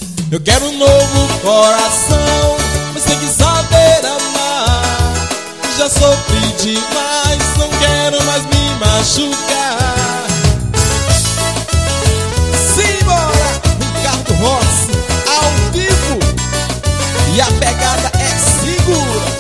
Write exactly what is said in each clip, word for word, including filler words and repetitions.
Eu quero um novo coração, mas tem que saber amar. Já sofri demais, não quero mais me machucar. Simbora! Ricardo Rossi, ao vivo, e a pegada é segura.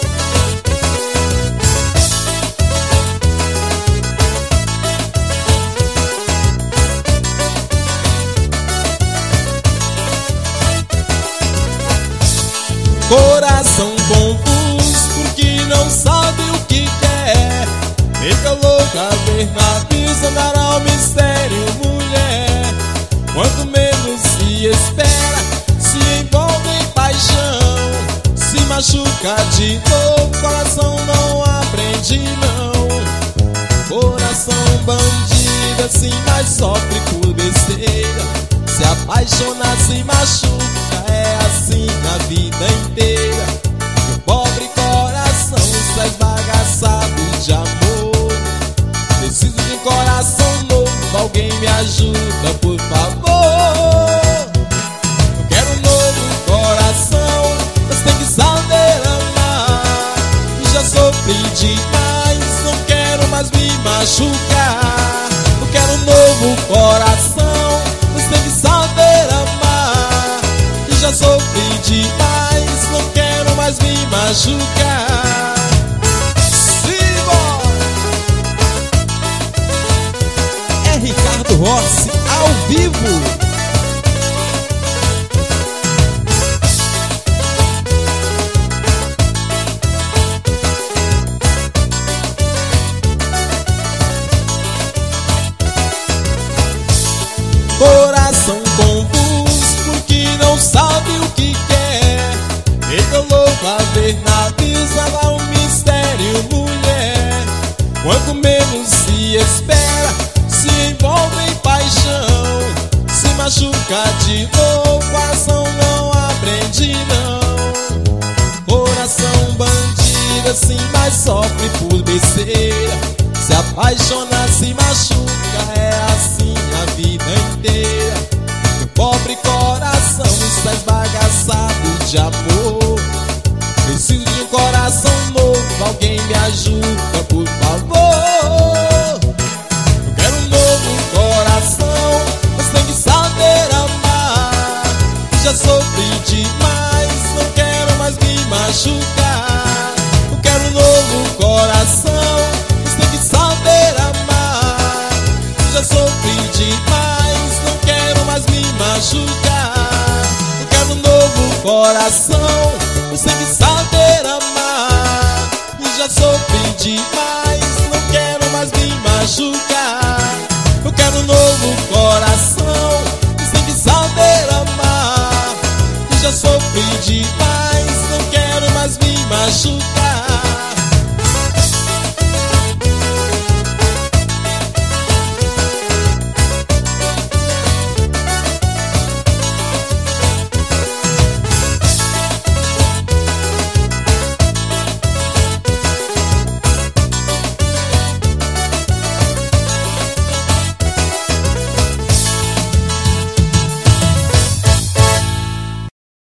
Coração confuso, porque não sabe o que quer. Fica louca, ver navios, andar ao mistério, mulher. Quanto menos se espera, se envolve em paixão. Se machuca de novo, coração não aprende não. Coração bandido, assim, mas sofre por besteira. Se apaixona, se machuca, é assim a vida inteira. Meu pobre coração está esbagaçado de amor. Preciso de um coração novo, alguém me ajuda, por favor. Eu quero um novo coração, mas tem que saber amar. Já sofri demais, não quero mais me machucar. Eu quero um novo coração, mas tem que saber amar. Já sofri demais, não quero mais me machucar. Simbora! É Ricardo Rossi, ao vivo. Coração confuso, porque não sabe o que quer. Fica louco a ver navios, agora um mistério, mulher. Quanto menos se espera, se envolve em paixão. Se machuca de novo, coração não aprende não. Coração bandido, assim, mas sofre por besteira. Se apaixona, se machuca, é assim a vida inteira. Meu pobre coração está esbagaçado de amor. Preciso de um coração novo, alguém me ajuda, por favor. Eu quero um novo coração, mas tem que saber amar. Já sofri demais, não quero mais me machucar. Eu quero um novo coração, tem que saber amar. Já sofri demais, não quero mais me machucar. Eu quero um novo coração, mas tem que saber amar. Já sofri demais, não quero mais me machucar.